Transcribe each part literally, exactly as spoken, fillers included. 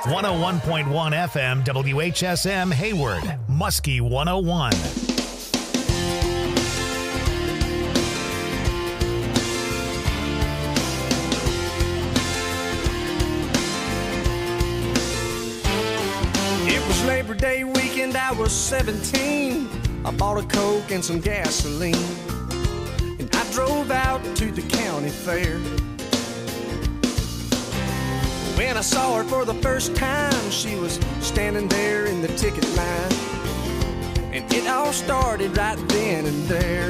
one oh one point one F M W H S M Hayward, Muskie one oh one. It was Labor Day weekend, I was seventeen. I bought a Coke and some gasoline, and I drove out to the county fair. When I saw her for the first time, she was standing there in the ticket line, and it all started right then and there.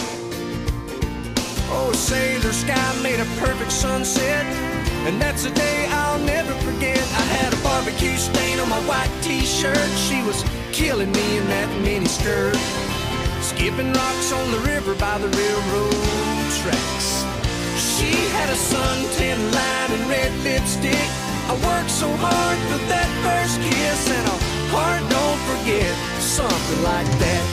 Oh, say the sky made a perfect sunset, and that's a day I'll never forget. I had a barbecue stain on my white t-shirt. She was killing me in that mini skirt, skipping rocks on the river by the railroad tracks. She had a suntan line and red lipstick. I worked so hard for that first kiss, and a heart don't forget, something like that.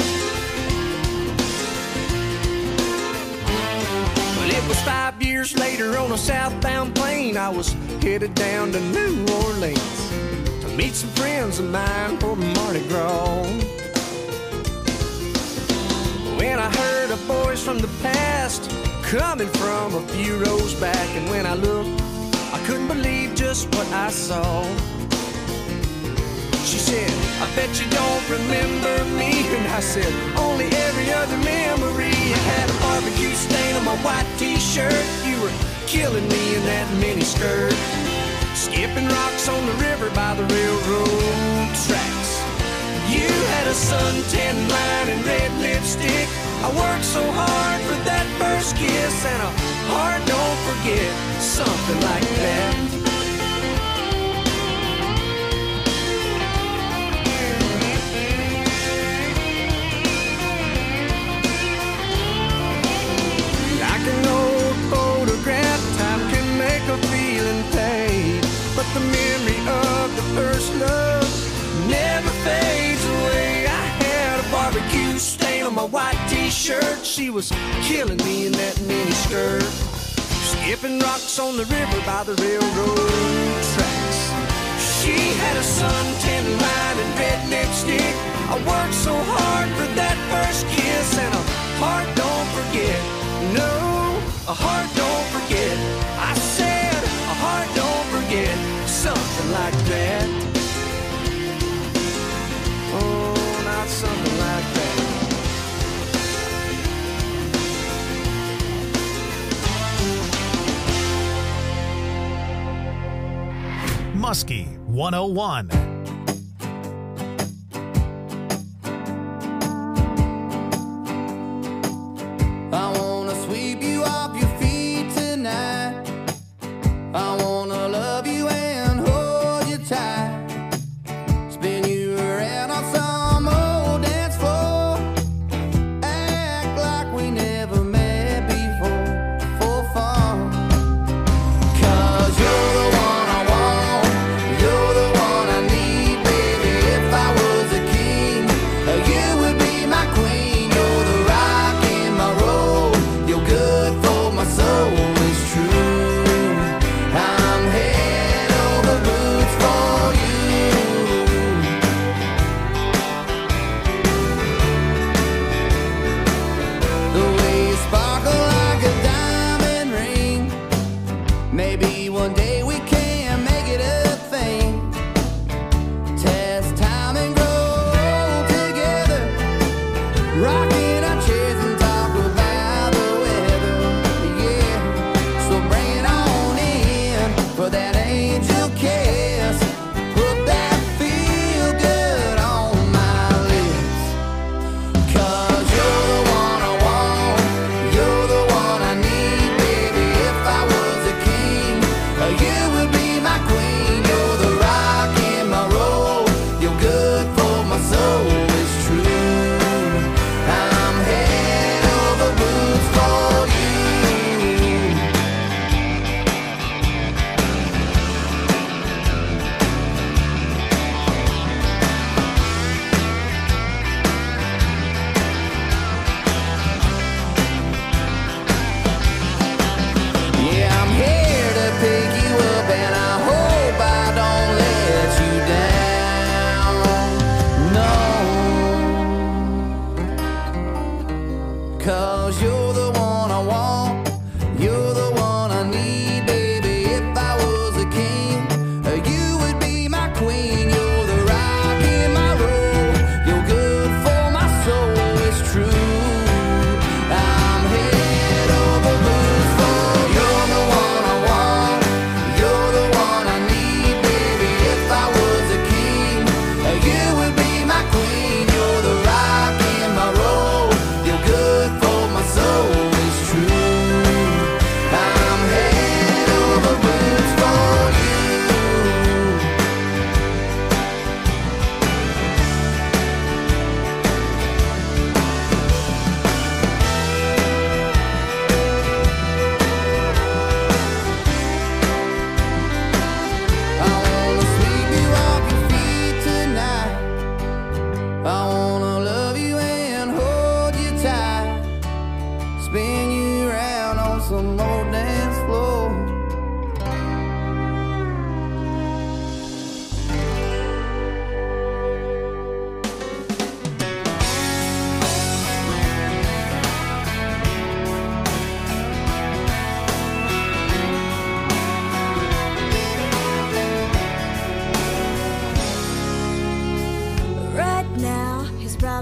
But it was five years later on a southbound plane. I was headed down to New Orleans to meet some friends of mine for Mardi Gras. When I heard a voice from the past coming from a few rows back, and when I looked, I couldn't believe just what I saw. She said, I bet you don't remember me. And I said, only every other memory. I had a barbecue stain on my white t-shirt. You were killing me in that mini skirt, skipping rocks on the river by the railroad tracks. You had a suntan line and red lipstick. I worked so hard for that first kiss, and a heart don't forget, something like that. Like an old photograph, time can make a feeling fade, but the memory of the first love never fades away. I had a barbecue stain on my white t-shirt. She was killing me in that mini skirt, skipping rocks on the river by the railroad tracks. She had a suntan line and red lipstick. I worked so hard for that first kiss, and a heart don't forget. No, a heart don't forget. I said a heart don't forget, something like that. Oh, not something like that. Muskie one oh one. I wanna sweep you off your feet tonight. I wanna love you and hold you tight, spin you around on some old dance floor, act like we never met before, for fun. Cause you're the one I want, you're the one I need.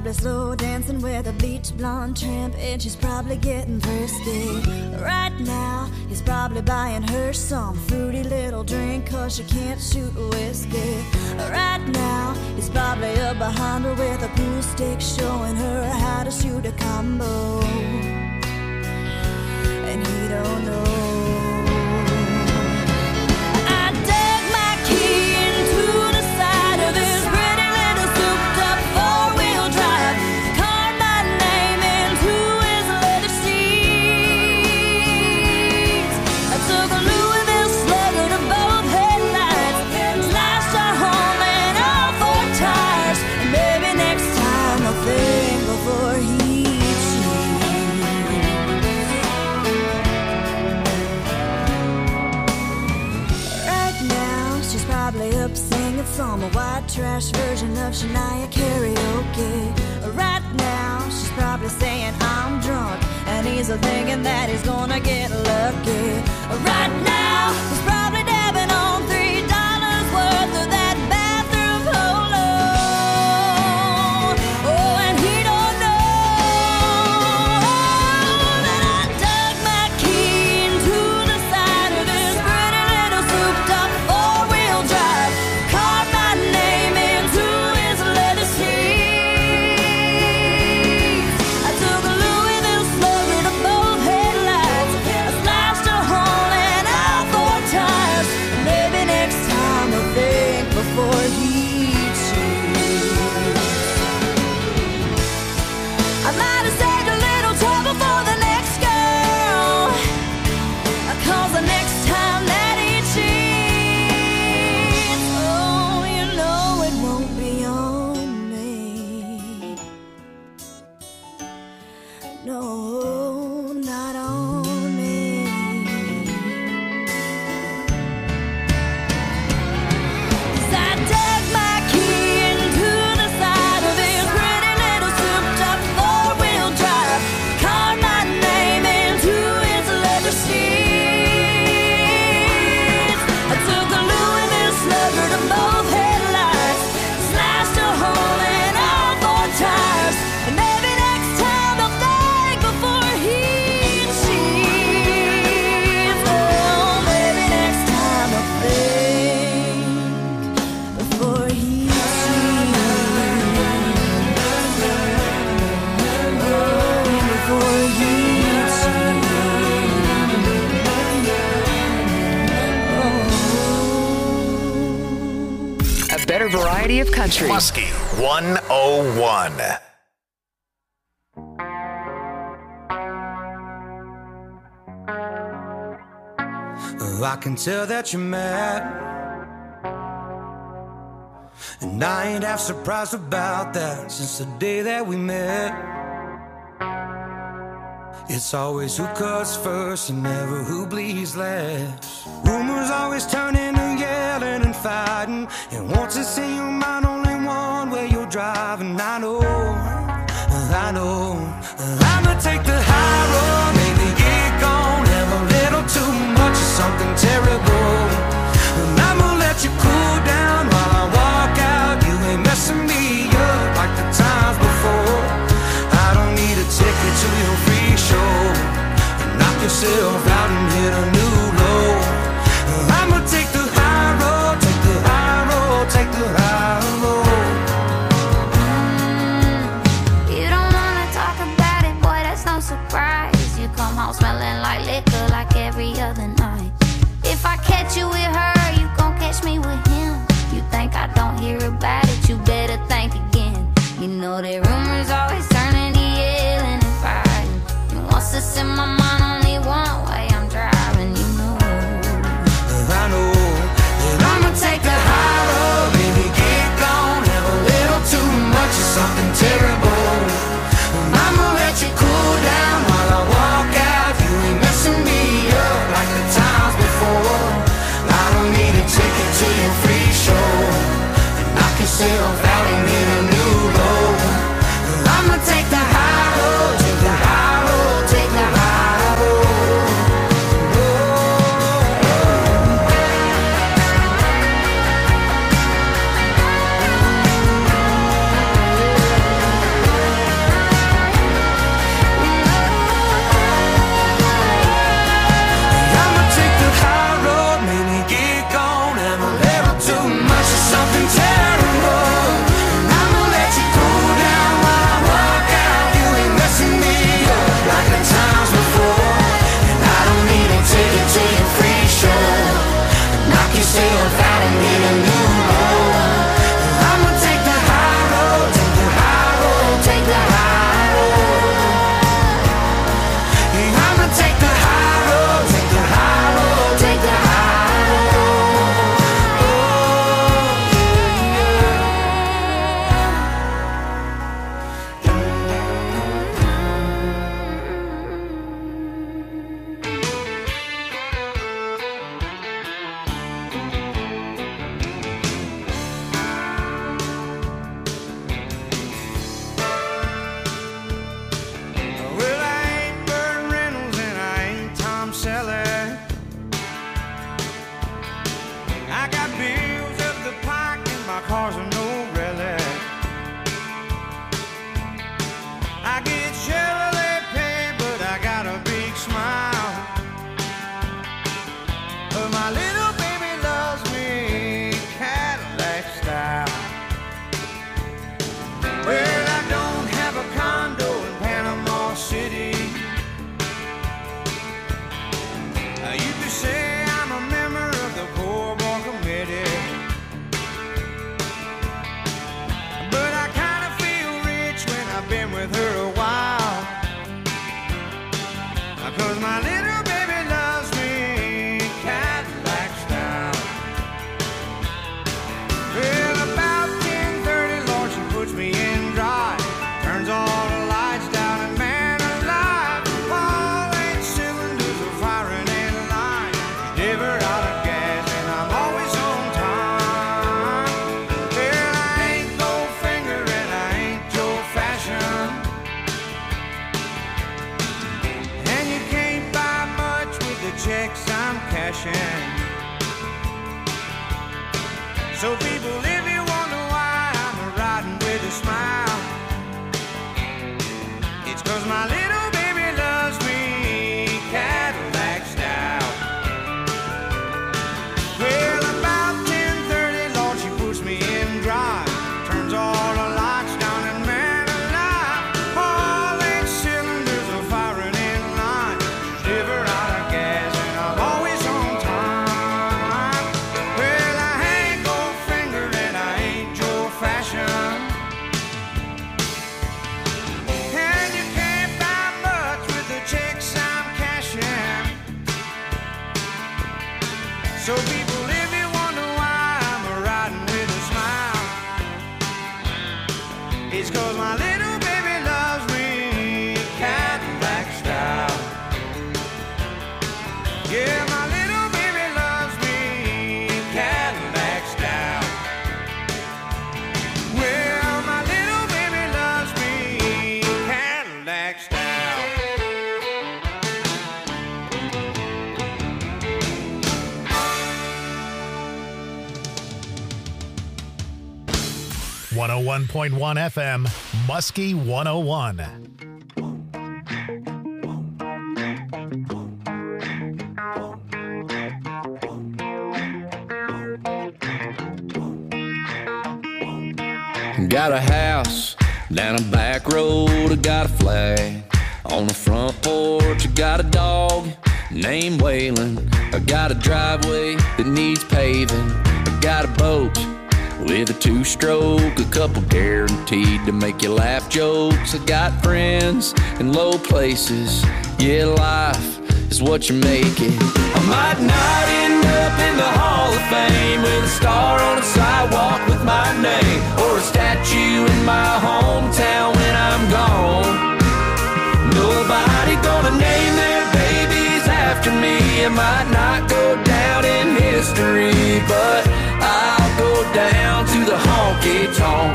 probably slow dancing with a bleach blonde tramp, and she's probably getting thirsty. Right now, he's probably buying her some fruity little drink, cause she can't shoot whiskey. Right now, he's probably up behind her with a pool stick, showing her how to shoot a combo. And he don't know. Some white trash version of Shania karaoke. Right now, she's probably saying I'm drunk, and he's thinking that he's gonna get lucky. Right now, he's probably dabbing on three dollars worth of that bathroom polo. Oh, and he don't know that I dug my key into the side of this pretty little souped-up four-wheel drive. Variety of country. Muskie one oh one. I can tell that you're mad, and I ain't half surprised about that. Since the day that we met, it's always who cuts first and never who bleeds last. Rumors always turn into yelling and fighting, and once it's in your mind, only one way you're driving. I know, I know, I'ma take the high road, maybe get gone, have a little too much of something terrible, and I'ma let you cool down while I walk out. You ain't messing me up like the times before. I don't need a ticket to your free show, and knock yourself out and hit a new low. I'ma take the high road, take the high road, take the high road. Mm, you don't wanna talk about it, boy, that's no surprise. You come home smelling like liquor like every other night. If I catch you with her, you gon' catch me with him. You think I don't hear about it, you better think again. You know that rumors always turn into yelling and fighting, and once it's in my mind, only one way I'm driving, you know. I know that I'ma take the high road, baby, get gone, have a little too much of something terrible, and I'ma let you cool down while I walk out. You ain't messing me up like the times before. I don't need a ticket to your free show, and knock yourself out and hit a new low. I'ma take the high road, take the high road, take the high road. cashing. So people, if you wonder why I'm riding with a smile, it's 'cause my little baby loves me Cadillac style. Well, about ten thirty, Lord, she puts me in drive, turns all the lights down and man alive, all eight cylinders are firing in line, never out of gas and I'm always on time. Well, I ain't Goldfinger and I ain't Joe Fashion, and you can't buy much with the checks I'm cashing. So people, if you wonder why I'm riding with a smile, it's 'cause my little baby loves me Cadillac style. Yeah, my little baby loves me Cadillac style. Well, my little baby loves me Cadillac style. one oh one point one F M, Muskie one oh one. Got a house down a back road, I got a flag on the front porch. I got a dog named Waylon. I got a driveway that needs paving. I got a boat with a two-stroke, a couple guaranteed to make you laugh jokes. I got friends in low places. Yeah, life is what you make it. I might not end up in the Hall of Fame with a star on a sidewalk with my name, or a statue in my hometown when I'm gone. Nobody gonna name their babies after me. It might not go down in history, but I'll go down to the honky-tonk.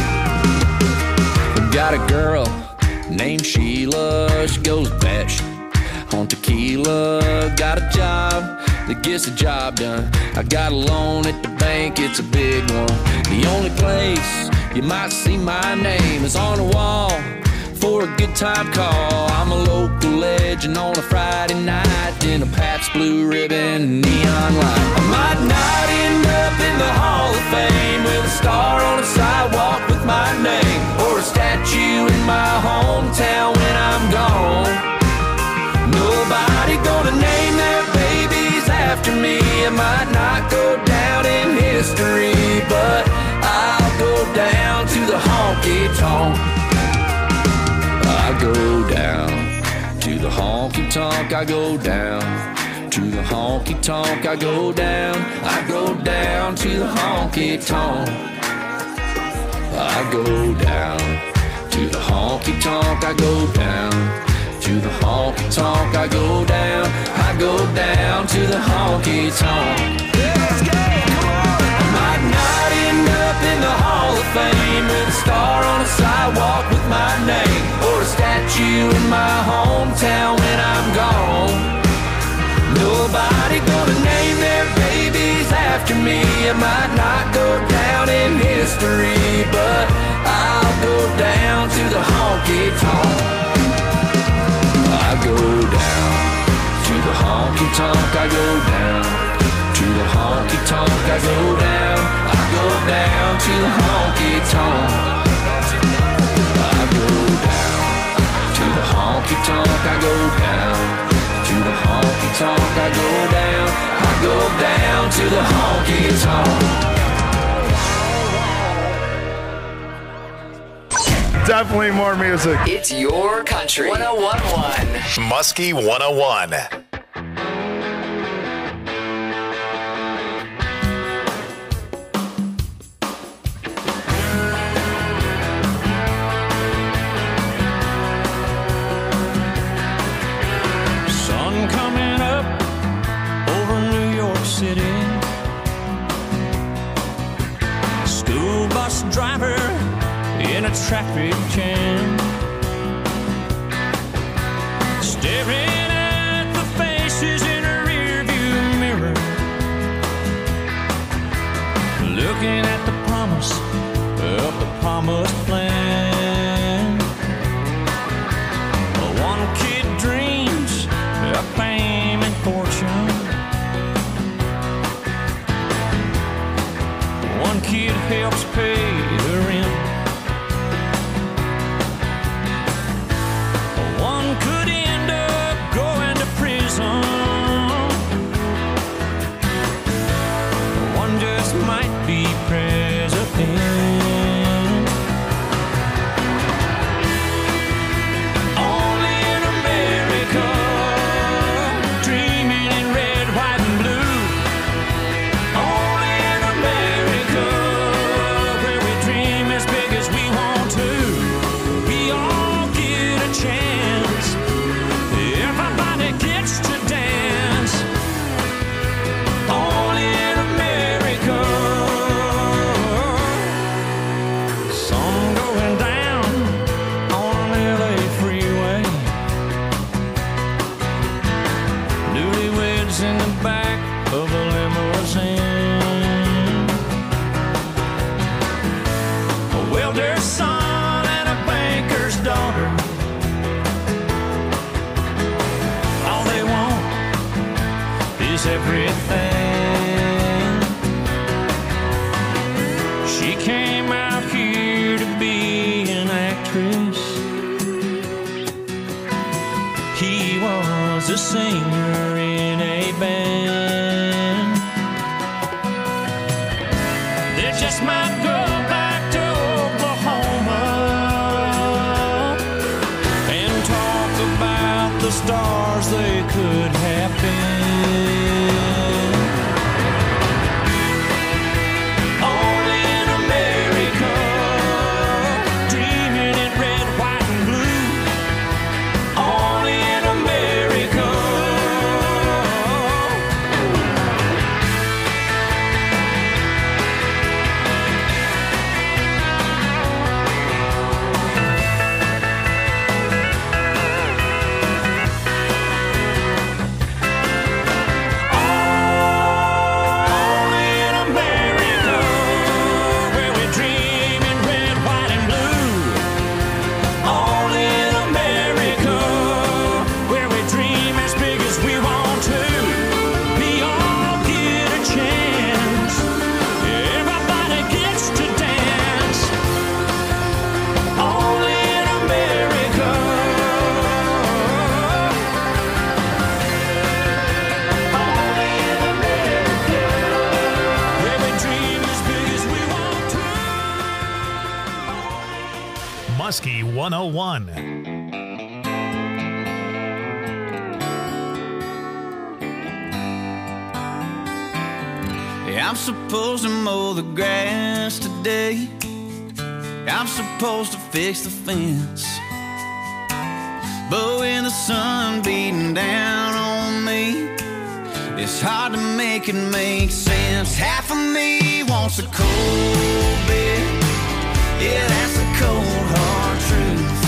Got a girl named Sheila, she goes batshit on tequila. Got a job that gets the job done. I got a loan at the bank, it's a big one. The only place you might see my name is on the wall for a good time call. I'm a local legend on a Friday night in a Pabst Blue Ribbon neon light. I might not end up in the Hall of Fame with a star on a sidewalk with my name, or a statue in my hometown when I'm gone. Nobody gonna name their babies after me. It might not go down in history, but I'll go down to the honky-tonk. I go down to the honky-tonk, I go down to the honky-tonk, I go down, I go down to the honky-tonk. I go down to the honky-tonk, I go down to the honky-tonk, I go down, I go down to the honky-tonk. Let's go, come on! I might not end up in the Hall of Fame with a star on a sidewalk with my name, or a statue in my hometown when I'm gone. Nobody gonna name their babies after me. It might not go down in history, but I'll go down to the honky-tonk. I go down to the honky-tonk, I go down to the honky-tonk, I go down, I go down to the honky-tonk. I go down to the honky-tonk, I go down to the honky-tonk, I go down, I go down to the honky-tonk. Definitely more music. It's your country. one oh one point one. Muskie one oh one. Sun coming up over New York City. School bus driver in a traffic jam, staring at the faces in a rearview promised land. One kid dreams of fame and fortune. One kid helps pay the rent. One could end up going to prison. One just might be president. Only in America, dreaming in red, white, and blue. Only in America, where we dream as big as we want to. We all get a chance. Everybody gets to dance. Only in America. Sun going down on an L A freeway. Newlyweds in the back of a limousine. A welder's son and a banker's daughter. All they want is everything. She came out here to be an actress. He was a singer in a band. They just might go back to Oklahoma and talk about the stars they could have been. Only in America, dreaming in red, white, and blue. Only in America. Only in America, where we dream in red, white, and blue. Only in America, where we dream as big as we want to. We all get a chance. Everybody gets to dance. Only in America. Only in America, where we dream as big as we want to. Muskie one oh one. I'm supposed to mow the grass today. I'm supposed to fix the fence. But when the sun beating down on me, it's hard to make it make sense. Half of me wants a cold beer. Yeah, that's the cold hard truth.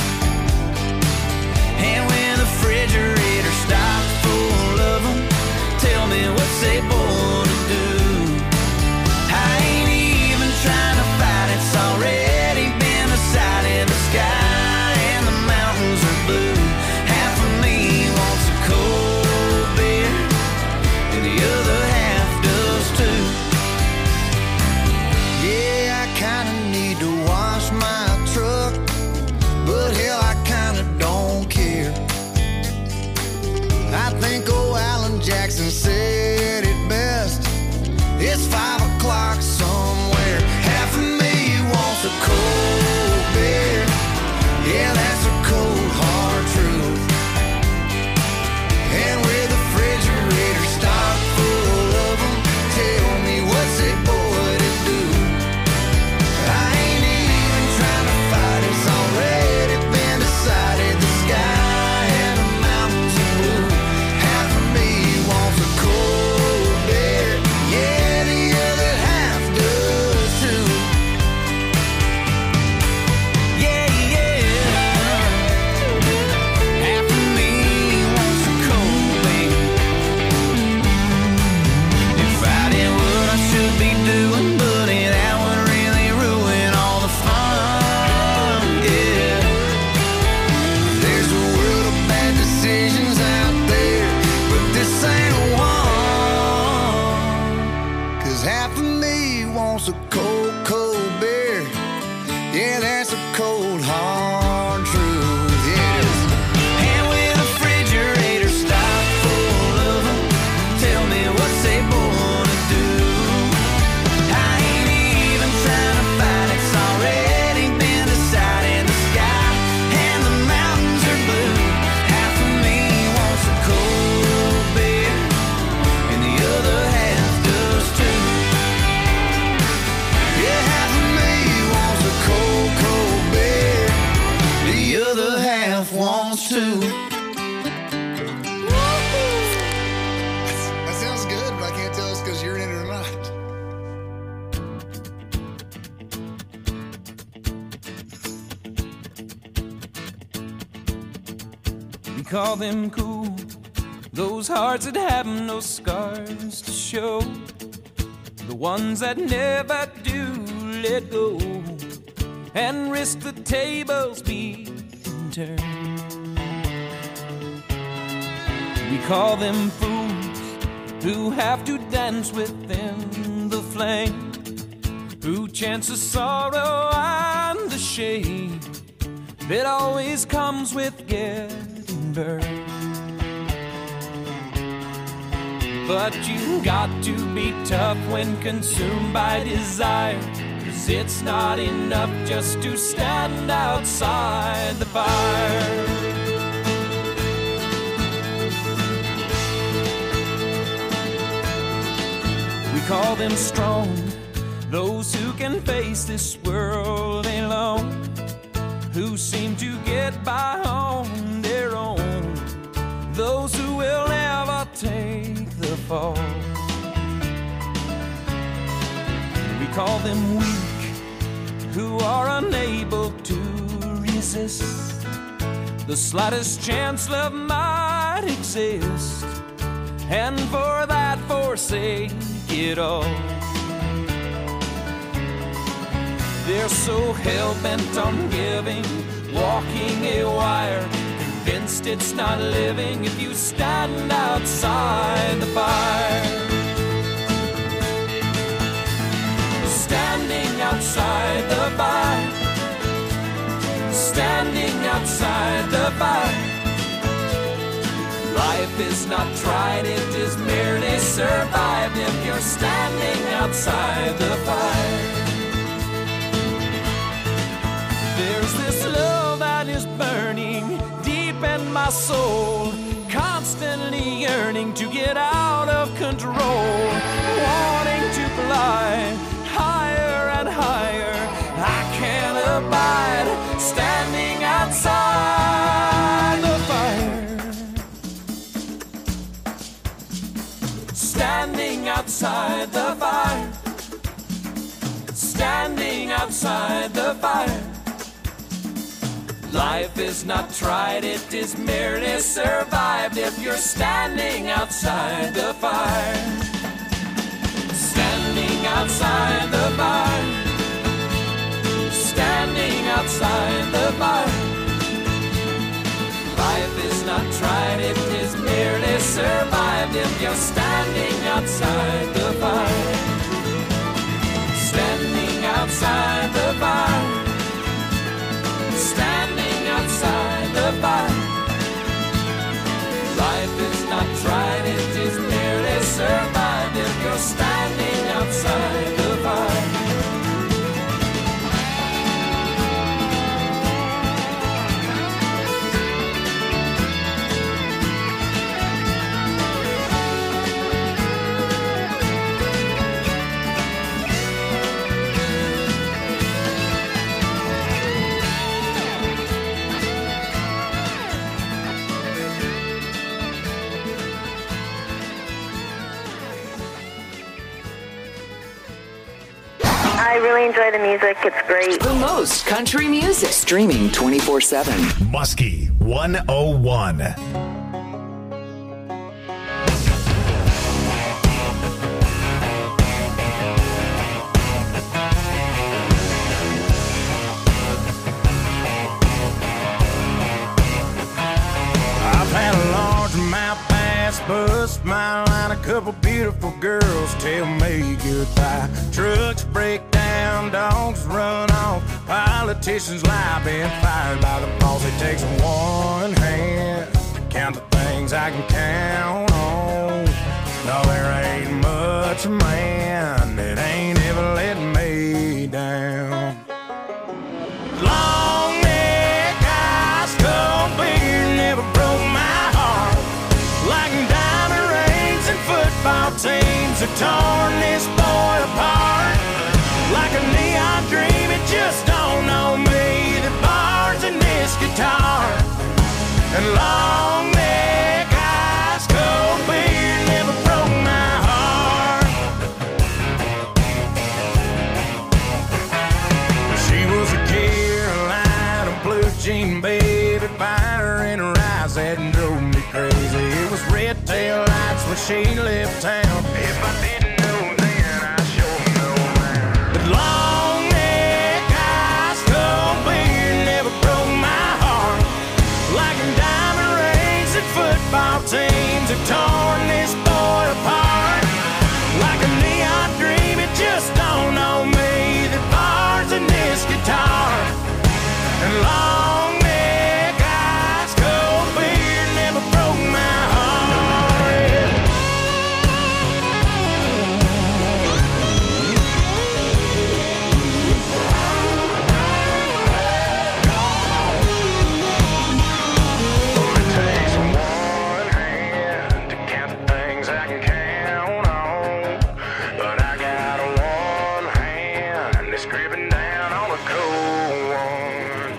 And when the refrigerator stops full of them, tell me what's they born to do. I ain't even trying to fight, it's already been decided. The sky and the mountains are blue. Half of me wants a cold beer, and the other half does too. Yeah, I kinda need to wash my truck, but hell, I kinda don't care. I think old Alan Jackson said it best. 'cause half of me wants a cold, cold beer. Yeah, that's a cold, hard truth, yes. And when the refrigerator stopped full of them, tell me what's they born to do. I ain't even trying to find, it's already been decided in the sky, and the mountains are blue. Half of me wants a cold beer, and the other half does too. Yeah, half of me wants a cold, cold beer, the other half wants to. That sounds good, but I can't tell it's because you're in it or not. We call them cool, those hearts that have no scars to show, the ones that never do let go and risk the tables being turned. We call them fools who have to dance within the flame, who chance the sorrow and the shame that always comes with getting burned. But you got to be tough when consumed by desire, 'cause it's not enough just to stand outside the fire. We call them strong, those who can face this world alone, who seem to get by on their own, those who will never take the fall. We call them weak, who are unable to resist the slightest chance love might exist, and for that forsake it all. They're so hell-bent on giving, walking a wire, convinced it's not living if you stand outside the fire. Standing outside the fire, standing outside the fire. Life is not tried, it is merely survived if you're standing outside the fire. There's this love that is burning deep in my soul, constantly yearning to get out of control, wanting to fly higher and higher. I can't abide standing outside the fire. Standing outside the fire. Standing outside the fire. Life is not tried, it is merely survived if you're standing outside the fire. Standing outside the fire. Standing outside the fire. Life is not tried, it is merely survived if you're standing outside the fire. Standing outside the fire. Standing outside the fire. Life is not tried, it is merely survived if you're standing outside the fire. I really enjoy the music. It's great. The most country music. Streaming twenty-four seven. Muskie one oh one. I've had a largemouth bass bust my line a couple couple beautiful girls tell me goodbye. Trucks break down, dogs run off, politicians lie, being fired by the boss. It takes one hand to count the things I can count on. No, there ain't much man that ain't ever let me down. Long neck, ice cold beer never broke my heart. Like diamond rings and football teams have torn this boy apart. Like a neon dream, it just don't know me. The bars in this guitar and long neck, ice cold beer never broke my heart. She was a Carolina blue jean baby, fire in her eyes that drove me crazy. It was red tail lights when she left town. If I didn't know then, I sure know now. But long neck, ice cold beer never broke my heart. Like diamond rings and football teams have torn this boy apart. Like a neon dream, it just don't know me. The bars in this guitar and long neck, ice cold beer never broke my heart. It takes one hand to count the things I can count on, but I got one hand that's gripping down on a cold one.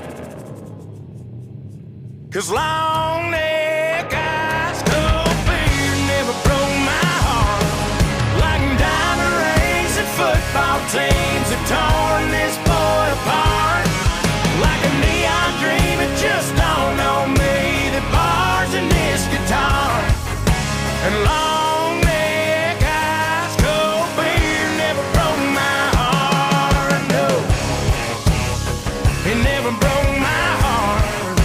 'Cause long neck, ice cold beer never broke my heart. Like diamond rings and football teams have torn this boy apart. Like a neon dream, it just don't know me. The bars in this guitar and long neck, ice cold beer never broke my heart. No, it never broke my heart.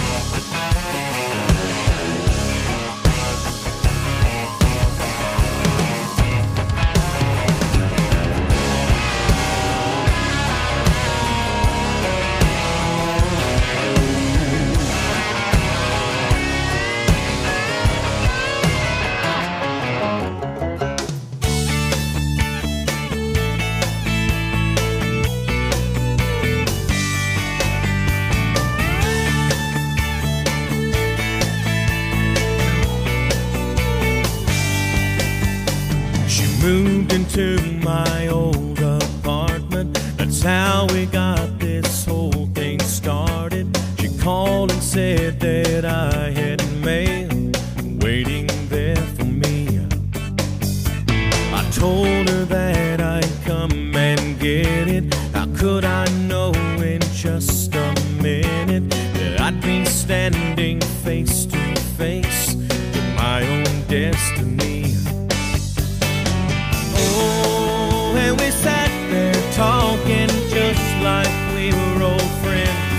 She moved into my old apartment. That's how we got this whole thing started. She called and said that I had mail waiting there for me. I told her that I'd come and get it. How could I know in just a minute that I'd be standing face to face with my own destiny? Oh, and we sat there talking just like we were old friends.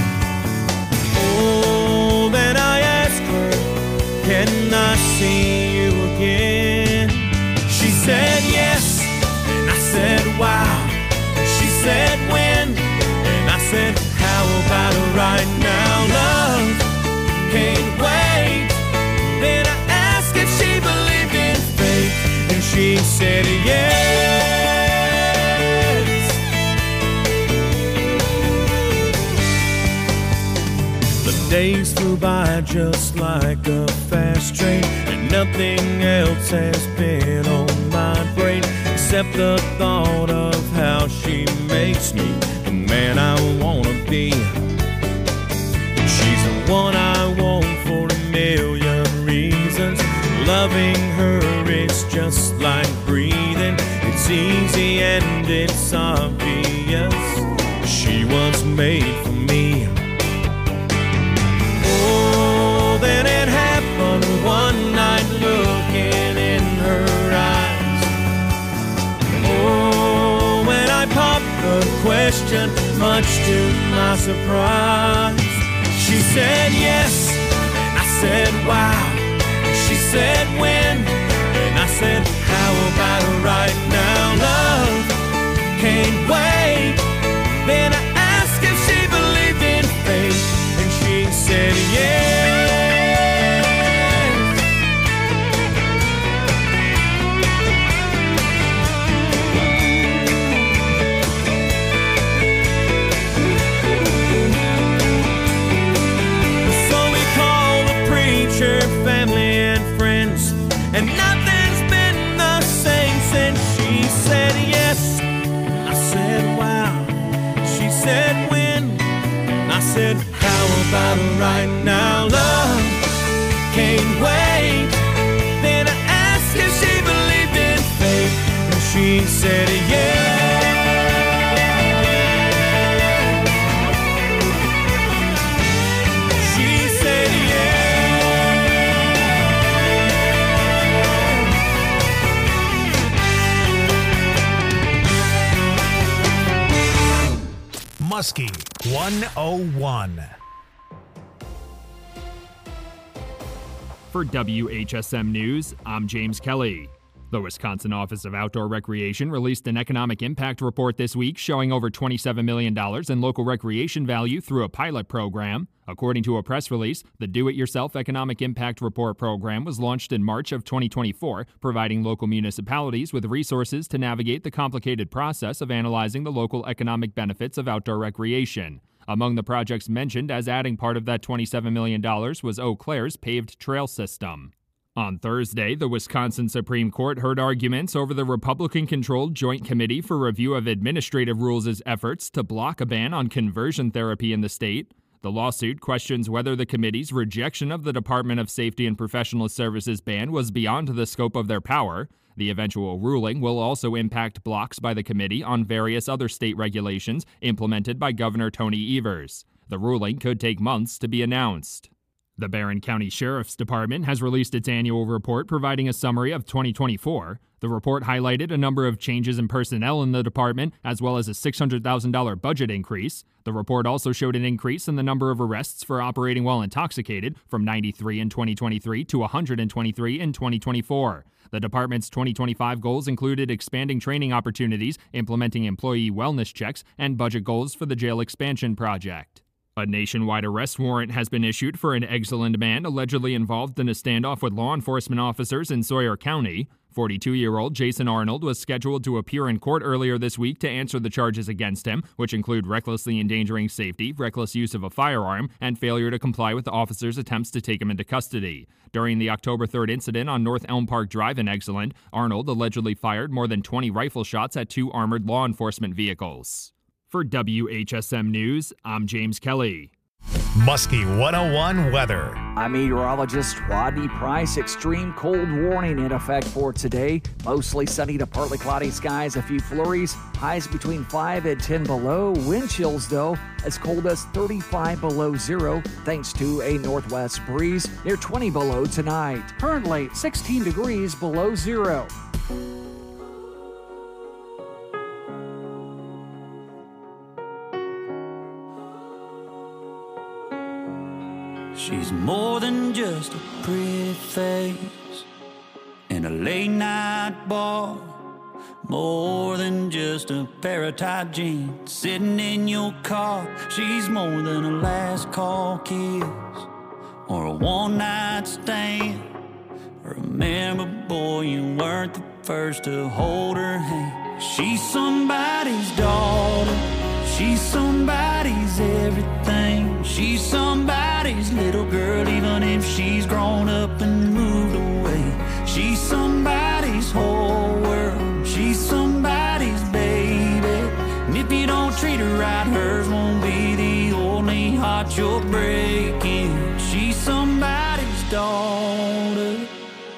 Oh, then I asked her, can I see you again? She said yes, and I said wow. She said when, and I said how about right now? Love can't wait. Then I asked if she believed in fate, and she said yes. The days flew by just like a fast train, and nothing else has been on my brain except the thought of how she makes me the man I wanna be. She's the one I want for a million reasons. Loving her is just like breathing. It's easy and it's obvious. She was made for me. Oh, then it happened one night looking in her eyes. Oh, when I popped the question, much to my surprise, she said yes, and I said wow. She said when, and I said, how about right now, love? Can't wait. Then I asked if she believed in fate, and she said yes. So we called the preacher, family and friends, and nothing's been the same since she said yes. I said wow. She said when. I said, how about right now, love? Can't wait. Then I asked if she believed in fate, and she said yeah. She said Muskie one oh one. For W H S M News, I'm James Kelly. The Wisconsin Office of Outdoor Recreation released an economic impact report this week showing over twenty-seven million dollars in local recreation value through a pilot program. According to a press release, the Do-It-Yourself Economic Impact Report program was launched in March of twenty twenty-four, providing local municipalities with resources to navigate the complicated process of analyzing the local economic benefits of outdoor recreation. Among the projects mentioned as adding part of that twenty-seven million dollars was Eau Claire's paved trail system. On Thursday, the Wisconsin Supreme Court heard arguments over the Republican-controlled Joint Committee for Review of Administrative Rules' efforts to block a ban on conversion therapy in the state. The lawsuit questions whether the committee's rejection of the Department of Safety and Professional Services ban was beyond the scope of their power. The eventual ruling will also impact blocks by the committee on various other state regulations implemented by Governor Tony Evers. The ruling could take months to be announced. The Barron County Sheriff's Department has released its annual report providing a summary of twenty twenty-four. The report highlighted a number of changes in personnel in the department, as well as a six hundred thousand dollars budget increase. The report also showed an increase in the number of arrests for operating while intoxicated from ninety-three in twenty twenty-three to one hundred twenty-three in twenty twenty-four. The department's twenty twenty-five goals included expanding training opportunities, implementing employee wellness checks, and budget goals for the jail expansion project. A nationwide arrest warrant has been issued for an Exeland man allegedly involved in a standoff with law enforcement officers in Sawyer County. forty-two-year-old Jason Arnold was scheduled to appear in court earlier this week to answer the charges against him, which include recklessly endangering safety, reckless use of a firearm, and failure to comply with the officers' attempts to take him into custody. During the October third incident on North Elm Park Drive in Exeland, Arnold allegedly fired more than twenty rifle shots at two armored law enforcement vehicles. For W H S M News, I'm James Kelly. Muskie one oh one weather. I'm meteorologist Rodney Price. Extreme cold warning in effect for today. Mostly sunny to partly cloudy skies, a few flurries. Highs between five and ten below. Wind chills, though, as cold as thirty-five below zero, thanks to a northwest breeze. Near twenty below tonight. Currently sixteen degrees below zero. She's more than just a pretty face in a late night bar, more than just a pair of tight jeans sitting in your car. She's more than a last call kiss or a one night stand. Remember, boy, you weren't the first to hold her hand. She's somebody's daughter, she's somebody's everything. She's somebody's little girl, even if she's grown up and moved away. She's somebody's whole world, she's somebody's baby. And if you don't treat her right, hers won't be the only heart you're breaking. She's somebody's daughter.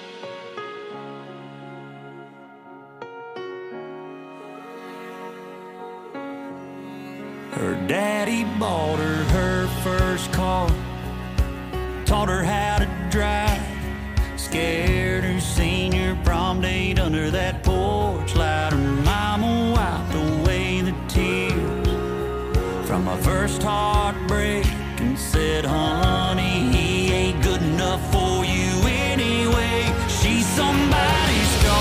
Her daddy bought her her first car, taught her how to drive, scared her senior prom date under that porch light. Her mama wiped away the tears from her first heartbreak and said, honey, he ain't good enough for you anyway. She's somebody's daughter.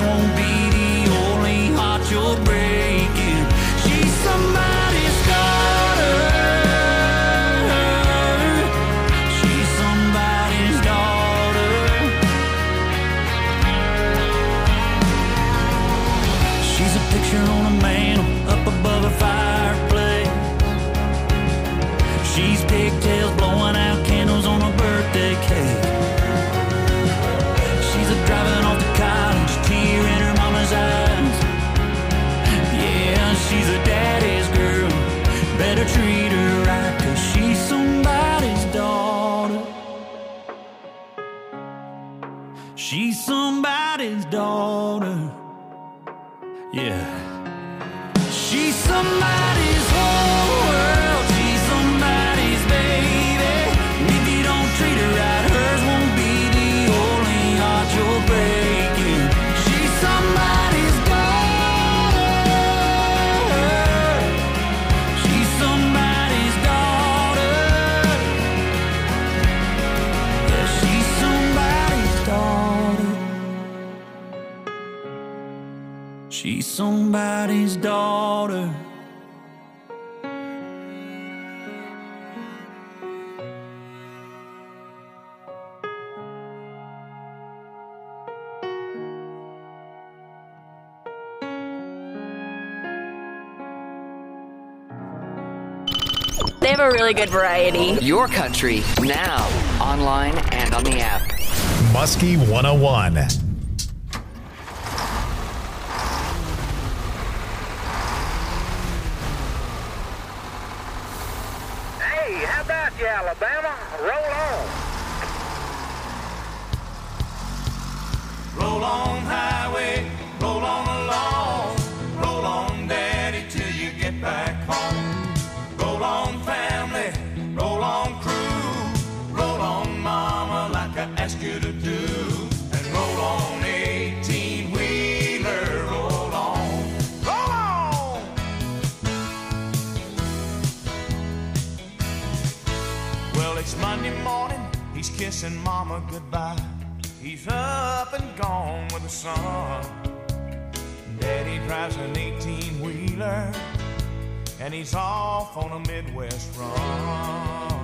won't be the only heart you're breaking. She's somebody's daughter. She's somebody's daughter. She's a picture on a mantle up above a fireplace. She's pigtails blowing out candles on a birthday cake. She's a driving off to college, tear in her mama's eyes. Yeah, she's a daddy's girl, better treat her right, 'cause she's somebody's daughter. She's somebody's daughter. Yeah. She's somebody's whole world. She's somebody's baby. And if you don't treat her right, hers won't be the only heart you're breaking. She's somebody's daughter. She's somebody's daughter. Yeah, she's somebody's daughter. She's somebody's daughter. They have a really good variety. Your country, now, online and on the app. Muskie one oh one. Hey, how about you, Alabama? Roll on. Roll on, highway, roll on along. Roll on, daddy, till you get back home. Roll on, family, roll on, crew. Roll on, mama, like I asked you to do. And roll on, eighteen-wheeler, roll on. Roll on! Well, it's Monday morning, he's kissing mama goodbye. He's up and gone with the sun. Daddy drives an eighteen-wheeler, and he's off on a Midwest run.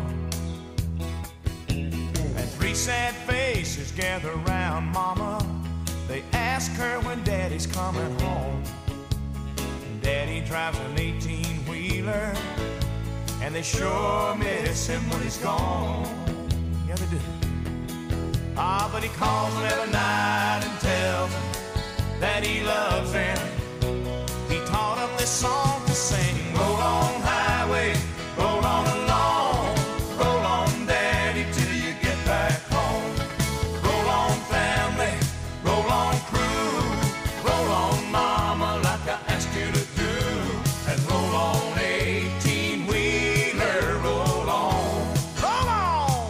And three sad faces gather around mama. They ask her when daddy's coming home. Daddy drives an eighteen-wheeler, and they sure miss him when he's gone. Yeah, they do. Ah, but he calls them every night and tells them that he loves them. He taught them this song to sing. Roll on, highway, roll on along. Roll on, daddy, till you get back home. Roll on, family, roll on, crew. Roll on, mama, like I asked you to do. And roll on, eighteen-wheeler, roll on. Roll on!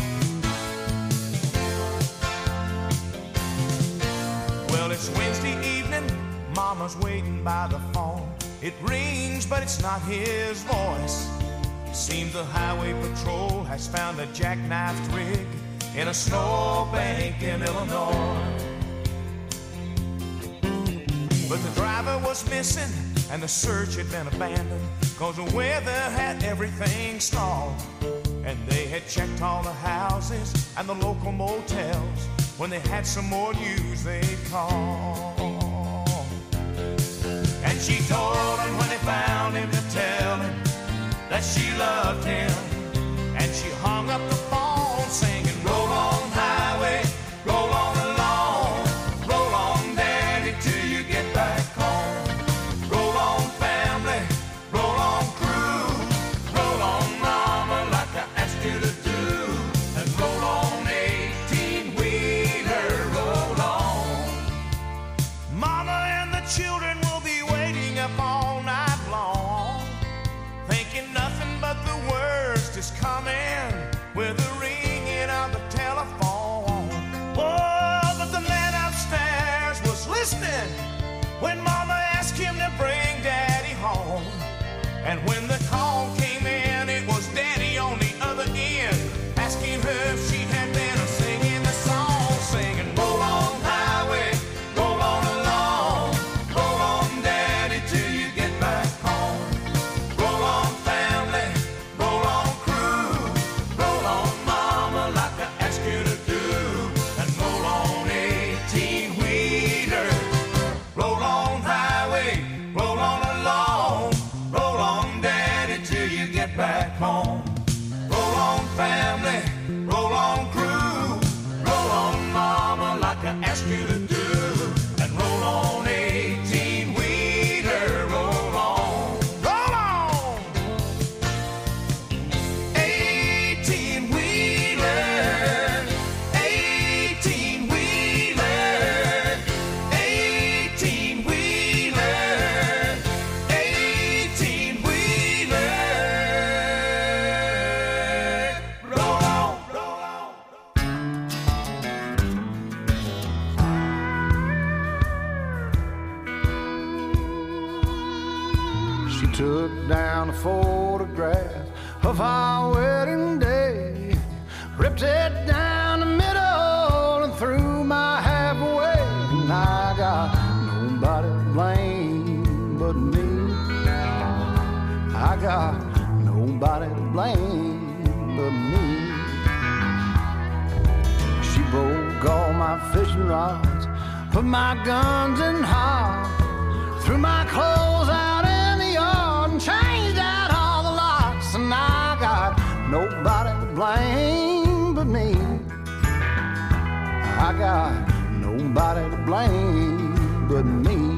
Well, it's Wednesday evening, mama's waiting by the phone. It rings, but it's not his voice. Seems the highway patrol has found a jackknifed rig in a snowbank in Illinois. But the driver was missing, and the search had been abandoned, 'cause the weather had everything stalled. And they had checked all the houses and the local motels. When they had some more news, they'd call. And she told him when they found him to tell him that she loved him. And she hung up the phone singing, roll on, highway, roll on along. Roll on, daddy, till you get back home. Roll on, family, roll on, crew. Roll on, mama, like I asked you to do. And roll on, eighteen-wheeler, roll on. Mama and the children will be waiting up all night long, thinking nothing but the worst is coming with the ringing of the telephone. Oh, but the man upstairs was listening when mama asked him to bring daddy home. And when the call came in, it was daddy on the other end, asking her if she had been singing the song, singing, roll on, highway, roll on along. She took down a photograph of our wedding day, ripped it down the middle and threw my half away. And I got nobody to blame but me. I got nobody to blame but me. She broke all my fishing rods, put my guns in hog, threw my clothes out in the yard and changed out all the locks. And I got nobody to blame but me. I got nobody to blame but me.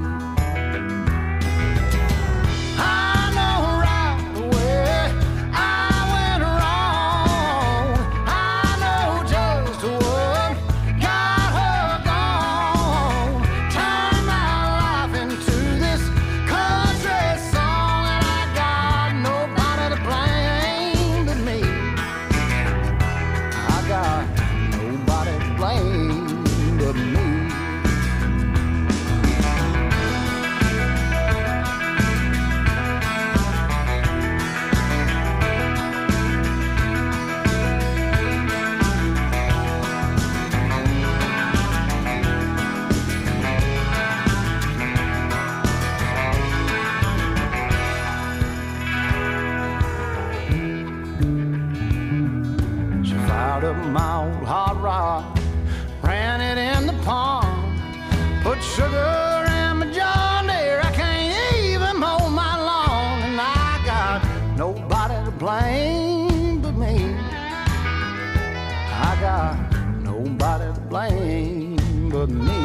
I know right away I went wrong. I know just what got her gone. Turned my life into this country song, and I got nobody to blame but me. I got nobody to blame but me. She fired up my old hot rod, ran it in the pond, put sugar in my John Deere. I can't even mow my lawn, and I got nobody to blame but me. I got nobody to blame but me.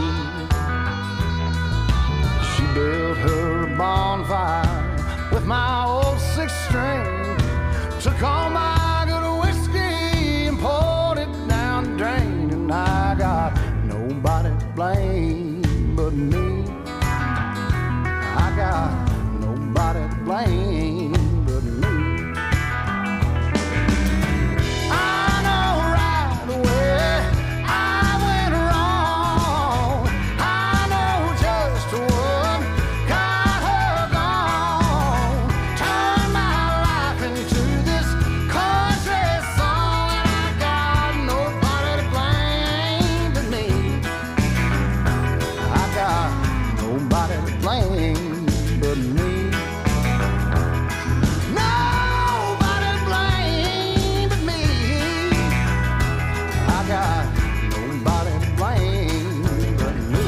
She built her a bonfire with my old six string, took all my good whiskey and poured it down the drain. And I got nobody to blame but me. I got nobody to blame but me. I know right away I went wrong. I know just what got her gone. Turned my life into this country song, and I got nobody to blame but me. I got nobody to blame but me. Nobody to blame but me. I got nobody to blame but me.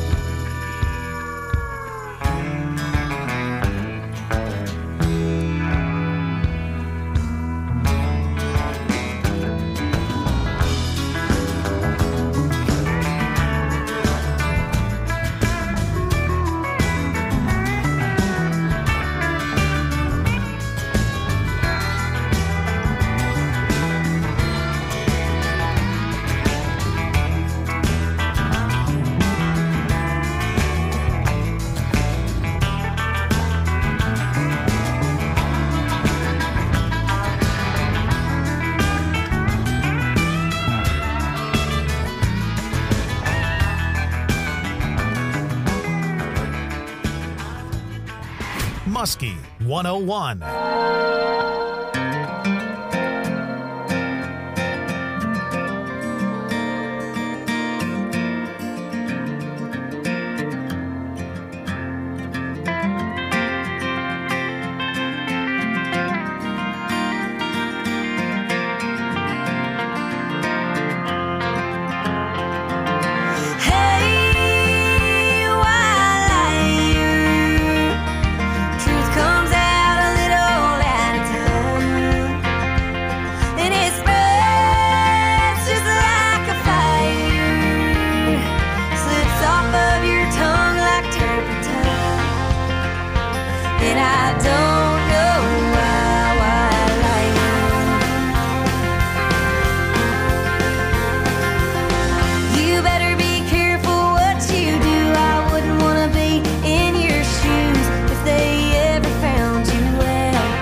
Muskie one oh one. Hey, while I truth comes out a little at a time, and it spreads just like a fire, slips off of your tongue like turpentine, and I don't know why, why I you better be careful what you do. I wouldn't want to be in your shoes if they ever found you out.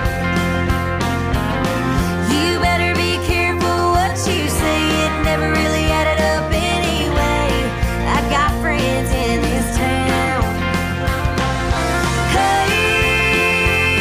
You better be careful what you say. It never really added up anyway. I've got friends in this town. Hey,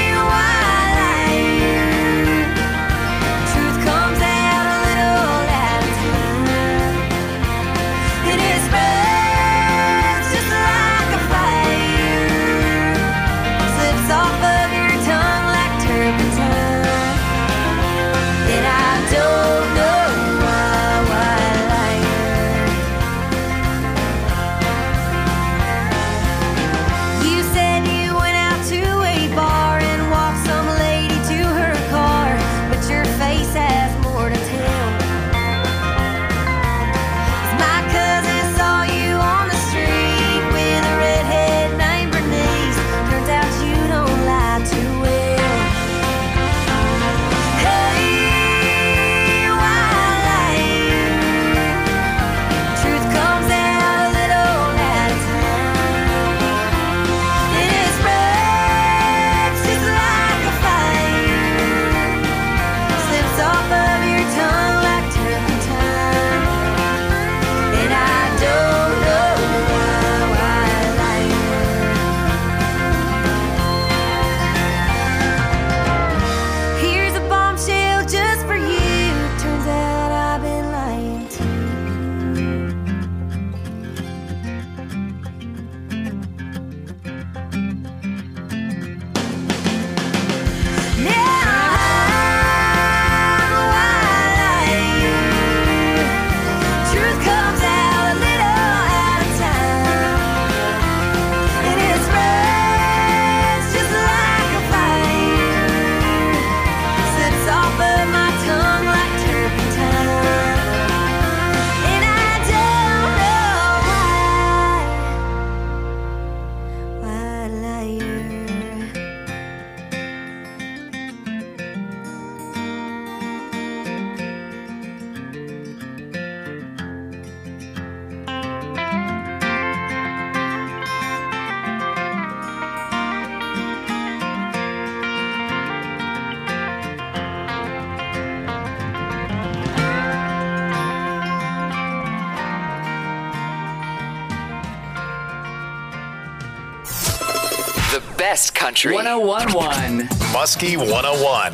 The best country. one oh one point one. Muskie one oh one.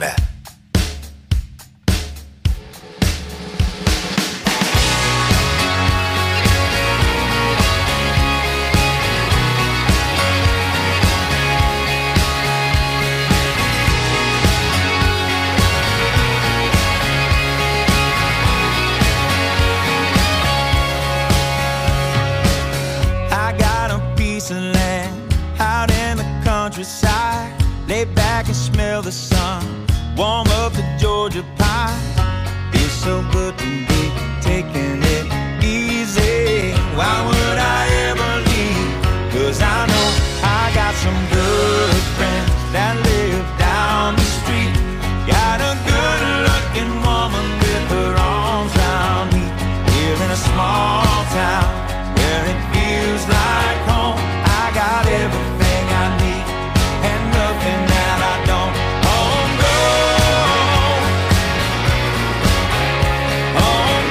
I got a piece of land out in the countryside. Lay back and smell the sun, warm up the Georgia pie. Feels so good to be taking it easy. Why would I ever leave? Cause I know I got some good friends that live down the street. Got a good looking woman with her arms around me. Here in a small town where it feels like home. I got everything I need and nothing that I don't. Home grown, home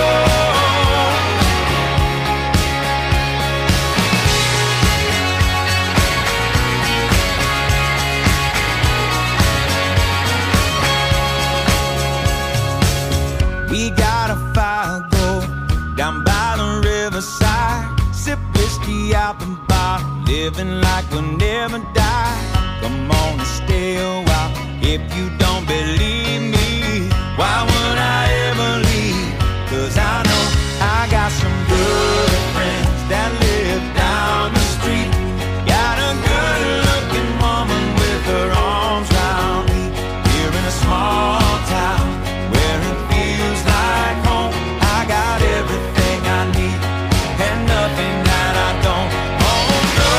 grown. We got a fire go down by the riverside. Sip whiskey out the bar, living like we'll never die. Come on and stay a while if you don't believe me. Why would I ever leave? Cause I know I got some good friends that live down the street. Got a good looking woman with her arms round me. Here in a small town where it feels like home. I got everything I need and nothing that I don't. Oh no,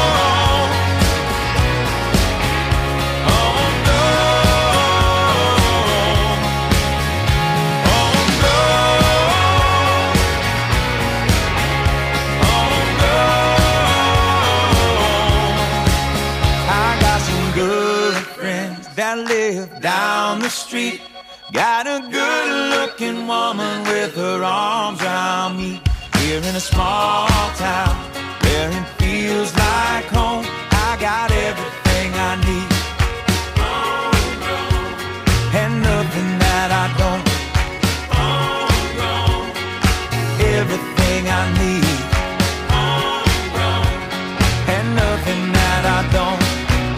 oh no, oh no, oh no. I got some good friends that live down the street. Got a good looking woman with her arms around me. Here in a small town where it feels like home. I got everything I need and nothing that I don't. Everything I need and nothing that I don't.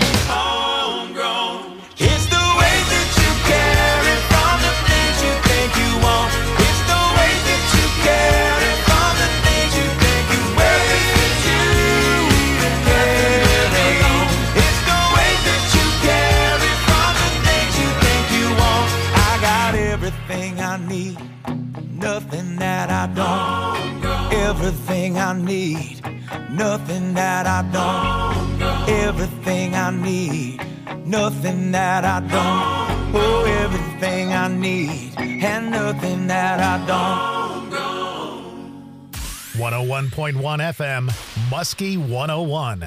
It's the way that you carry from the things you think you want. It's the way that you carry from the things you think you wear. It's you that carry on. It's the way that you carry from the things you think you want. I got everything I need, nothing that I don't. Everything I need, nothing that I don't. Everything I need, nothing that I don't. Oh, everything I need and nothing that I don't. one oh one point one F M, Muskie one oh one.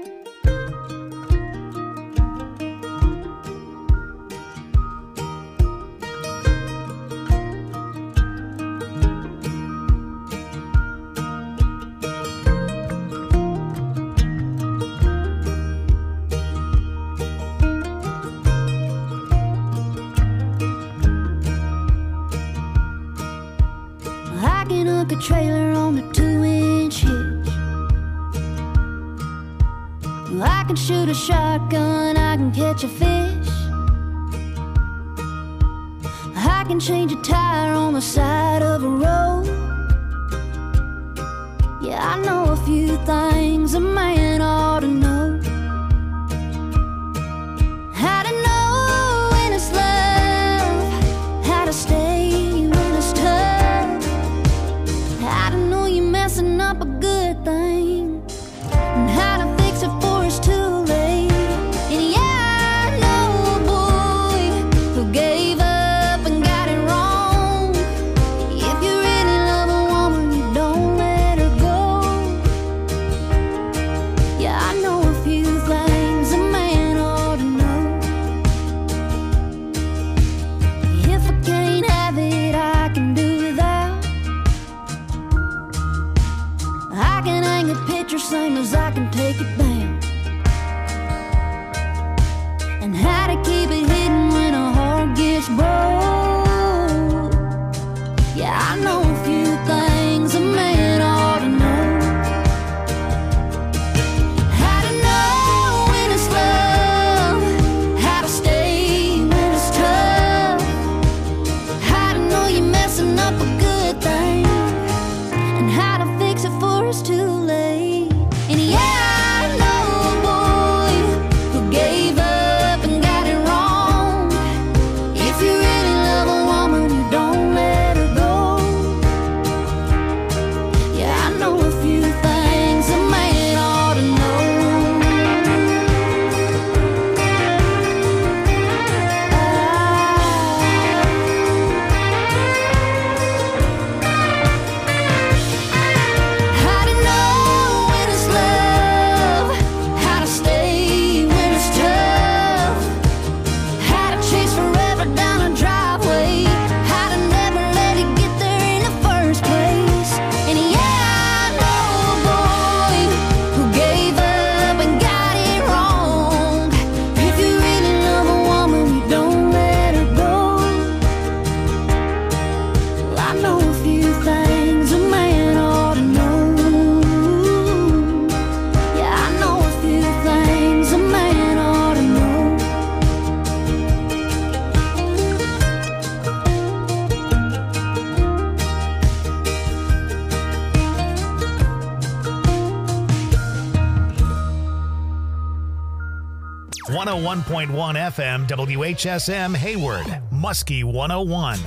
I can hook a trailer on a two-inch hitch. I can shoot a shotgun, I can catch a fish. I can change a tire on the side of a road. Yeah, I know a few things a man ought to know. How to know when it's love, how to stay when it's tough, how to know you're messing up a good thing, and how to fix it before it's too late. And yeah, I know a boy who gave up and got it wrong. If you really love a woman, you don't let her go. Yeah, I know a few things a man ought to know. If I can't have it, I can do without. I can hang a picture same as I can take it down. one oh one point one F M W H S M Hayward, Muskie one oh one.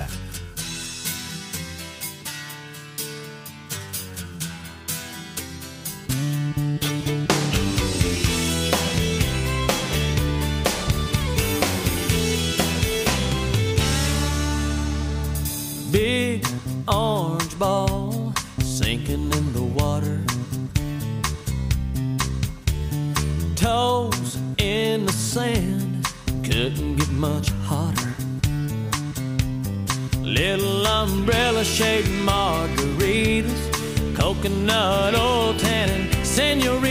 Big orange ball sinking in the water, toes in the sand, couldn't get much hotter. Little umbrella shaped margaritas, coconut oil tannin, senorita